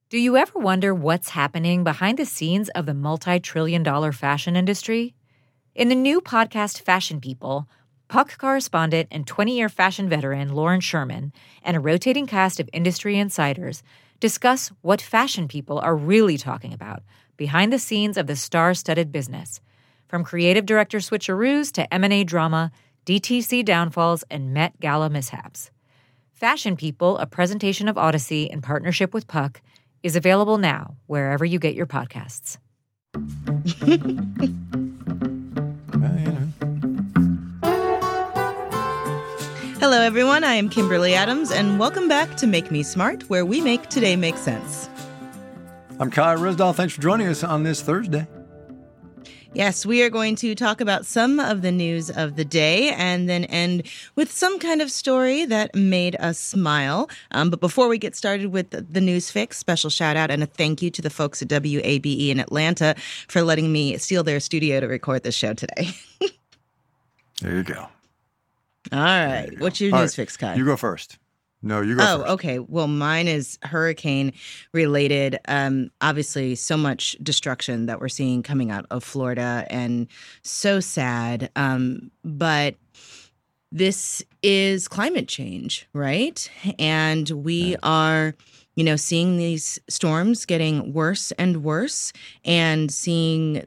Do you ever wonder what's happening behind the scenes of the multi-trillion-dollar fashion industry? In the new podcast Fashion People, Puck correspondent and 20-year fashion veteran Lauren Sherman and a rotating cast of industry insiders discuss what fashion people are really talking about behind the scenes of the star-studded business, from creative director switcheroos to M&A drama, DTC downfalls, and Met Gala mishaps. Fashion People, a presentation of Odyssey in partnership with Puck, is available now wherever you get your podcasts. Hello, everyone. I am Kimberly Adams, and welcome back to Make Me Smart, where we make today make sense. I'm Kai Risdahl. Thanks for joining us on this Thursday. Yes, we are going to talk about some of the news of the day and then end with some kind of story that made us smile. But before we get started with the news fix, special shout out and a thank you to the folks at WABE in Atlanta for letting me steal their studio to record this show today. There you go. All right. What's your news fix, Kai? You go first. No, you go first. Oh, okay. Well, mine is hurricane related. Obviously, so much destruction that we're seeing coming out of Florida and so sad. But this is climate change, right? And we are, seeing these storms getting worse and worse and seeing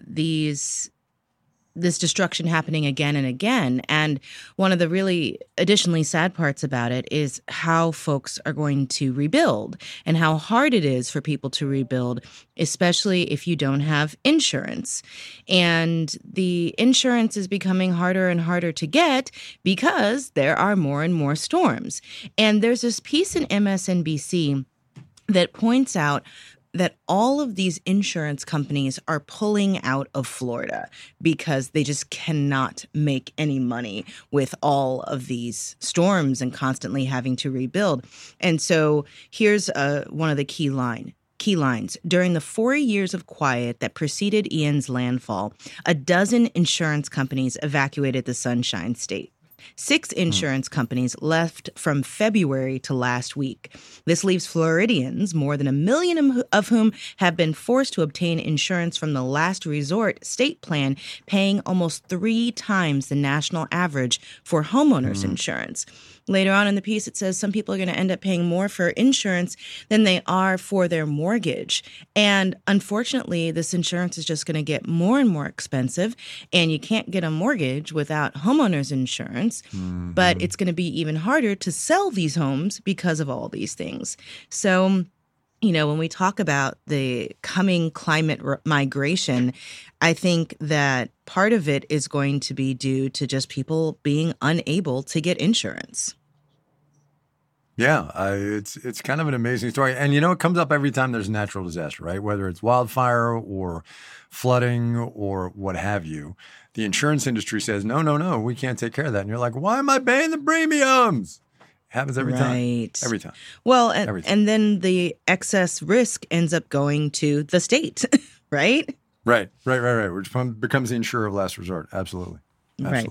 this destruction happening again and again. And one of the really additionally sad parts about it is how folks are going to rebuild and how hard it is for people to rebuild, especially if you don't have insurance. And the insurance is becoming harder and harder to get because there are more and more storms. And there's this piece in MSNBC that points out that all of these insurance companies are pulling out of Florida because they just cannot make any money with all of these storms and constantly having to rebuild. And so here's one of the key lines. During the 4 years of quiet that preceded Ian's landfall, a dozen insurance companies evacuated the Sunshine State. 6 insurance companies left from February to last week. This leaves Floridians, more than 1 million of whom have been forced to obtain insurance from the last resort state plan, paying almost 3 times the national average for homeowners insurance. Later on in the piece, it says some people are going to end up paying more for insurance than they are for their mortgage. And unfortunately, this insurance is just going to get more and more expensive. And you can't get a mortgage without homeowners insurance. But it's going to be even harder to sell these homes because of all these things. So, when we talk about the coming climate migration, I think that part of it is going to be due to just people being unable to get insurance. Yeah, it's kind of an amazing story. And, it comes up every time there's a natural disaster, right? Whether it's wildfire or flooding or what have you. The insurance industry says, no, we can't take care of that. And you're like, why am I paying the premiums? Happens every time. Every time. Well, and then the excess risk ends up going to the state, right? Right. Which becomes the insurer of last resort. Absolutely. Yeah.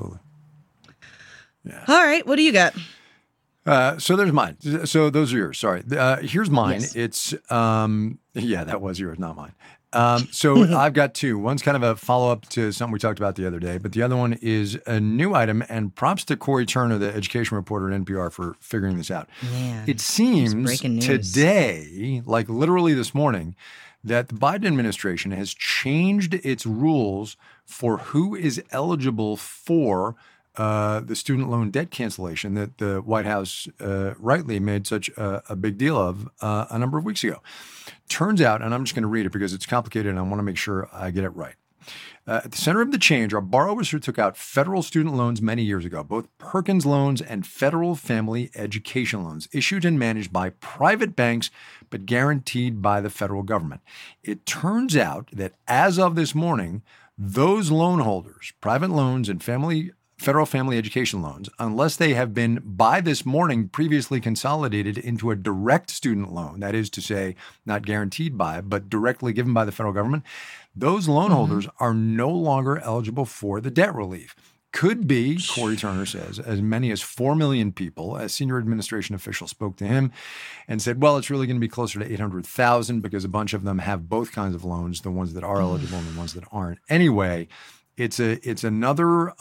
All right. What do you got? So there's mine. So those are yours. Sorry. Here's mine. Yes. It's, that was yours, not mine. So I've got 2. One's kind of a follow-up to something we talked about the other day, but the other one is a new item, and props to Corey Turner, the education reporter at NPR, for figuring this out. Man, it seems today, like literally this morning, that the Biden administration has changed its rules for who is eligible for the student loan debt cancellation that the White House rightly made such a big deal of a number of weeks ago. Turns out, and I'm just going to read it because it's complicated and I want to make sure I get it right. At the center of the change are borrowers who took out federal student loans many years ago, both Perkins loans and federal family education loans, issued and managed by private banks but guaranteed by the federal government. It turns out that as of this morning, those loan holders, private loans and federal family education loans, unless they have been by this morning previously consolidated into a direct student loan, that is to say, not guaranteed by, but directly given by the federal government, those loan holders are no longer eligible for the debt relief. Could be, Corey Turner says, as many as 4 million people. A senior administration official spoke to him and said, well, it's really going to be closer to 800,000 because a bunch of them have both kinds of loans, the ones that are eligible and the ones that aren't. Anyway, it's another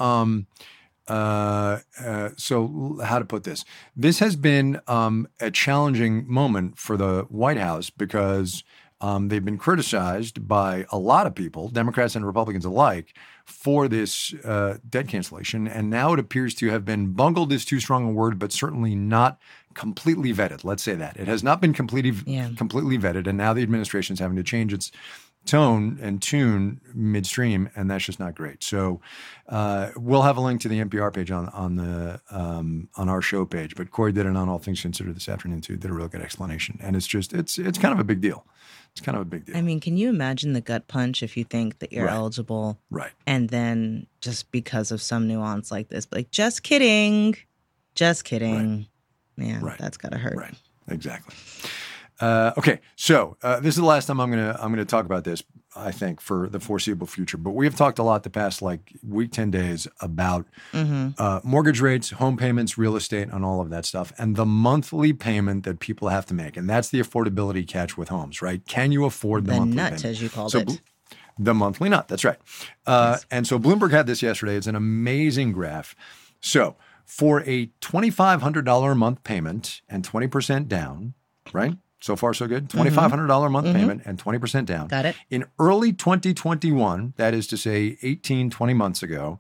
so how to put this? This has been a challenging moment for the White House because they've been criticized by a lot of people, Democrats and Republicans alike, for this debt cancellation. And now it appears to have been bungled is too strong a word, but certainly not completely vetted. Let's say that. It has not been completely vetted. And now the administration is having to change its tone and tune midstream, and that's just not great. So we'll have a link to the NPR page on our show page. But Corey did it on All Things Considered this afternoon too. Did a real good explanation, and it's kind of a big deal. It's kind of a big deal. I mean, can you imagine the gut punch if you think that you're eligible, right? And then just because of some nuance like this, like just kidding. Right. Man, that's gotta hurt. Right. Exactly. Okay, so this is the last time I'm gonna talk about this, I think, for the foreseeable future. But we have talked a lot the past week, 10 days about mortgage rates, home payments, real estate, and all of that stuff, and the monthly payment that people have to make. And that's the affordability catch with homes, right? Can you afford the monthly nut, payment? as you called it. The monthly nut, that's right. Yes. And so Bloomberg had this yesterday. It's an amazing graph. So for a $2,500 a month payment and 20% down, right? So far, so good. $2,500 a month payment and 20% down. Got it. In early 2021, that is to say 20 months ago,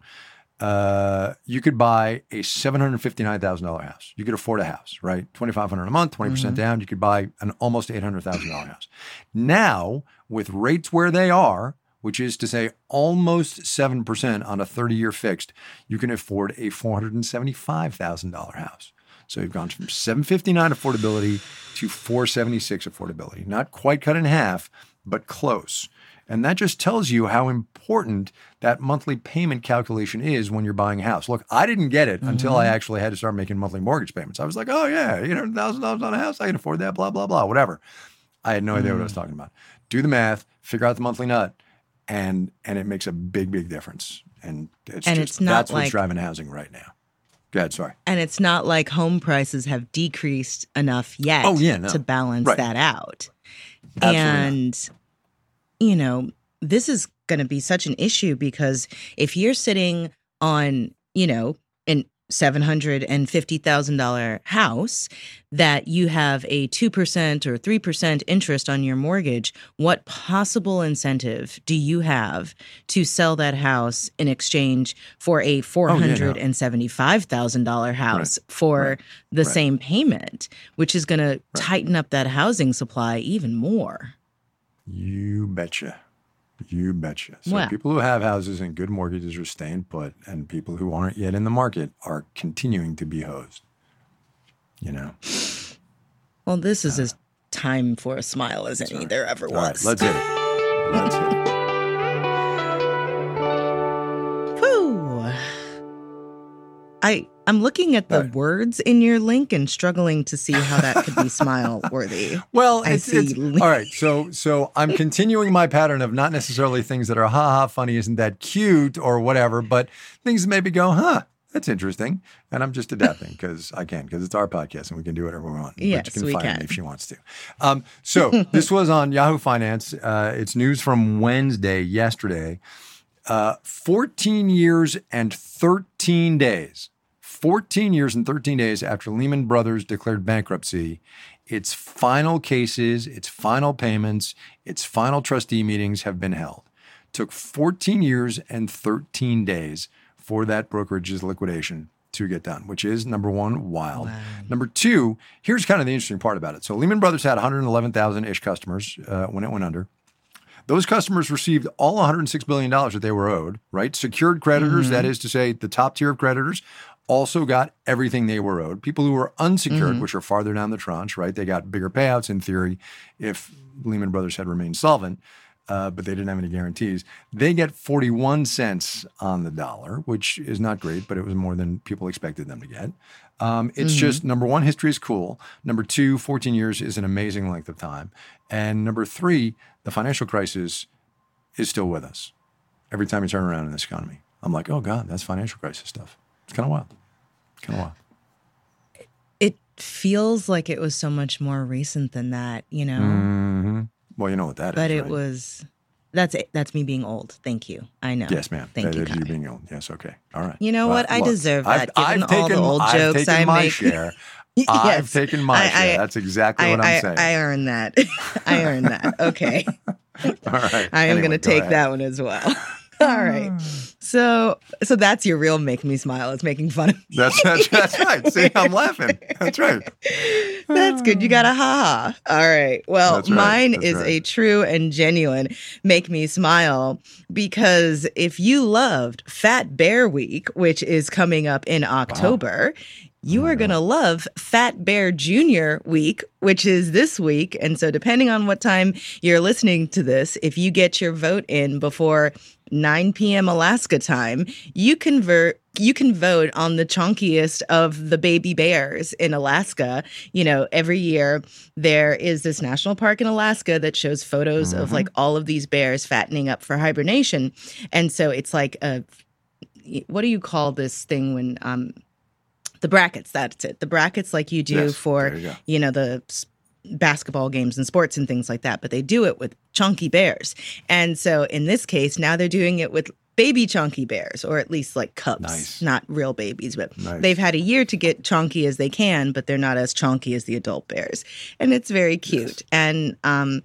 you could buy a $759,000 house. You could afford a house, right? $2,500 a month, 20% down. You could buy an almost $800,000 house. Now, with rates where they are, which is to say almost 7% on a 30-year fixed, you can afford a $475,000 house. So you've gone from $759 affordability to $476 affordability. Not quite cut in half, but close. And that just tells you how important that monthly payment calculation is when you're buying a house. Look, I didn't get it until I actually had to start making monthly mortgage payments. I was like, oh yeah, $800,000 on a house, I can afford that, blah, blah, blah, whatever. I had no idea what I was talking about. Do the math, figure out the monthly nut, and it makes a big, big difference. And that's what's driving housing right now. Go ahead, sorry. And it's not like home prices have decreased enough yet to balance that out. Absolutely and, this is going to be such an issue because if you're sitting on, an $750,000 house that you have a 2% or 3% interest on your mortgage, what possible incentive do you have to sell that house in exchange for a $475,000 house for the same payment, which is going to tighten up that housing supply even more? You betcha. You betcha. So people who have houses and good mortgages are staying put, and people who aren't yet in the market are continuing to be hosed. Well, this is as time for a smile as any there ever was. All right, let's hit it. Whew. I'm looking at the words in your link and struggling to see how that could be smile worthy. Well, it's all right. So I'm continuing my pattern of not necessarily things that are funny, isn't that cute or whatever, but things that maybe go, that's interesting. And I'm just adapting because it's our podcast and we can do whatever we want. Yes, but you we can fire can. me if she wants to. So this was on Yahoo Finance. It's news from yesterday. 14 years and 13 days. 14 years and 13 days after Lehman Brothers declared bankruptcy, its final cases, its final payments, its final trustee meetings have been held. Took 14 years and 13 days for that brokerage's liquidation to get done, which is, number one, wild. Wow. Number two, here's kind of the interesting part about it. So Lehman Brothers had 111,000-ish customers when it went under. Those customers received all $106 billion that they were owed, right? Secured creditors, that is to say the top tier of creditors, also got everything they were owed. People who were unsecured, which are farther down the tranche, right? They got bigger payouts in theory if Lehman Brothers had remained solvent, but they didn't have any guarantees. They get 41 cents on the dollar, which is not great, but it was more than people expected them to get. It's just, number one, history is cool. Number two, 14 years is an amazing length of time. And number three, the financial crisis is still with us every time you turn around in this economy. I'm like, oh God, that's financial crisis stuff. It's kind of wild. It feels like it was so much more recent than that, you know? Mm-hmm. Well, you know what that but is, it right? was, that's me being old. Thank you. I know. Yes, ma'am. Thank you, That is you Kai. being old. Yes, okay. All right. You know what? I look, deserve that, given all the old I've jokes taken I my make. share. Yes. I've taken my share. That's exactly what I'm saying. I earned that. I earned that. Okay. All right. I am going to take ahead. that one as well. All right. So that's your real make me smile. It's making fun of me. That's right. See, I'm laughing. That's right. That's good. You got a ha-ha. All right. Well, That's right. mine That's is right. a true and genuine make me smile, because if you loved Fat Bear Week, which is coming up in October, you are going to love Fat Bear Jr. Week, which is this week. And so depending on what time you're listening to this, if you get your vote in before 9 p.m. Alaska time, you can vote on the chunkiest of the baby bears in Alaska. You know, every year there is this national park in Alaska that shows photos of like all of these bears fattening up for hibernation. And so it's like what do you call this thing when the brackets, that's it. The brackets like you do for, the basketball games and sports and things like that, but they do it with chunky bears. And so in this case, now they're doing it with baby chunky bears, or at least like cubs, not real babies, but they've had a year to get chunky as they can, but they're not as chunky as the adult bears. And it's very cute. Yes. And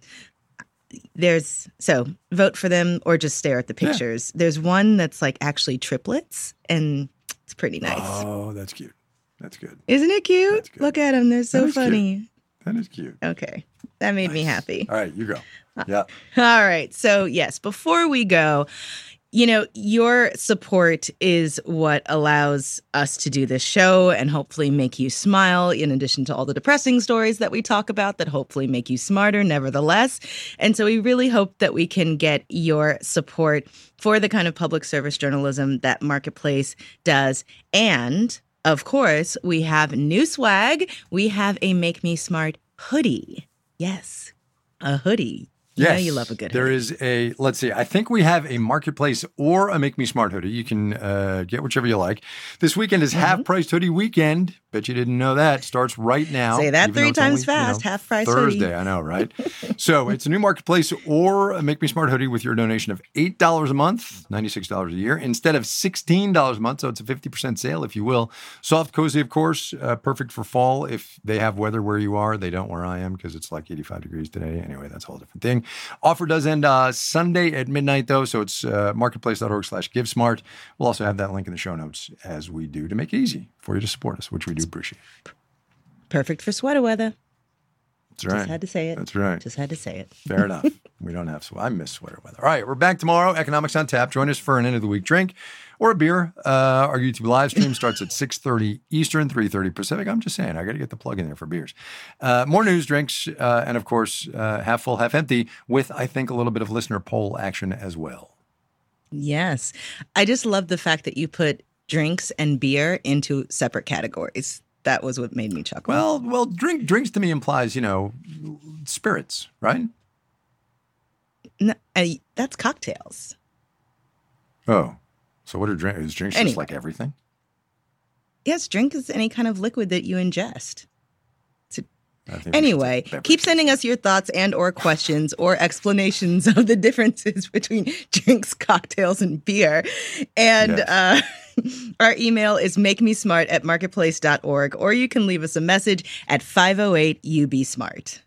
so vote for them or just stare at the pictures. Yeah. There's one that's like actually triplets, and it's pretty nice. Oh, that's cute. That's good. Isn't it cute? Look at them. They're so funny. Cute. That is cute. Okay. That made me happy. All right, you go. Yeah. All right. So, yes, before we go, your support is what allows us to do this show and hopefully make you smile, in addition to all the depressing stories that we talk about that hopefully make you smarter, nevertheless. And so we really hope that we can get your support for the kind of public service journalism that Marketplace does. And of course, we have new swag. We have a Make Me Smart hoodie. Yes, a hoodie. You know you love a good hoodie. There is let's see, I think we have a Marketplace or a Make Me Smart hoodie. You can get whichever you like. This weekend is half-priced hoodie weekend. Bet you didn't know that. Starts right now. Say that 3 times fast. Half-price hoodie. Thursday, I know, right? So it's a new Marketplace or a Make Me Smart hoodie with your donation of $8 a month, $96 a year, instead of $16 a month. So it's a 50% sale, if you will. Soft, cozy, of course. Perfect for fall if they have weather where you are. They don't where I am because it's like 85 degrees today. Anyway, that's a whole different thing. Offer does end Sunday at midnight, though. So it's marketplace.org/GiveSmart. We'll also have that link in the show notes, as we do, to make it easy for you to support us, which we do appreciate. Perfect for sweater weather. That's right. Just had to say it. That's right. Just had to say it. Fair enough. We don't have I miss sweater weather. All right, we're back tomorrow. Economics on Tap. Join us for an end of the week drink or a beer. Our YouTube live stream starts at 6:30 Eastern, 3:30 Pacific. I'm just saying, I got to get the plug in there for beers. More news, drinks, and of course, half full, half empty, with, I think, a little bit of listener poll action as well. Yes. I just love the fact that you put drinks and beer into separate categories. That was what made me chuckle. Well, drinks to me implies, spirits, right? No, that's cocktails. Oh, so what are drinks? Is drinks just like everything? Yes, drink is any kind of liquid that you ingest. Anyway, keep sending us your thoughts and or questions or explanations of the differences between drinks, cocktails, and beer. And our email is makemesmart@marketplace.org, or you can leave us a message at 508-UB-SMART.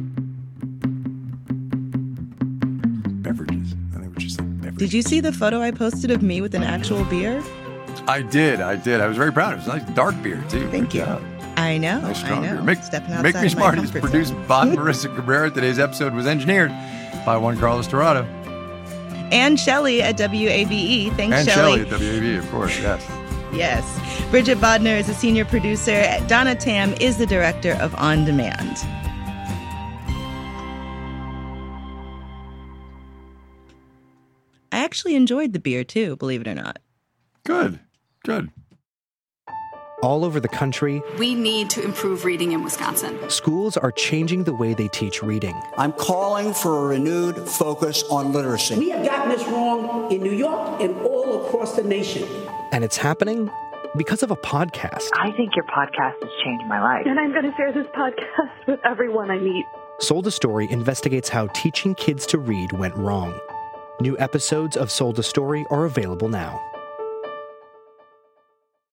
Beverages. I think we're just like beverages. Did you see the photo I posted of me with an actual beer? I did. I was very proud. It was a nice dark beer, too. Thank you. I know. Nice strong beer. Stepping outside Make Me Smart is comfort produced zone. by Marissa Cabrera. Today's episode was engineered by Juan Carlos Dorado. And Shelley at WABE. Thanks, and Shelley. And Shelley at WABE, of course, yes. Yes. Bridget Bodner is a senior producer. Donna Tam is the director of On Demand. I actually enjoyed the beer, too, believe it or not. Good. All over the country, we need to improve reading in Wisconsin. Schools are changing the way they teach reading. I'm calling for a renewed focus on literacy. We have gotten this wrong in New York and all across the nation. And it's happening because of a podcast. I think your podcast has changed my life. And I'm going to share this podcast with everyone I meet. Sold a Story investigates how teaching kids to read went wrong. New episodes of Sold a Story are available now.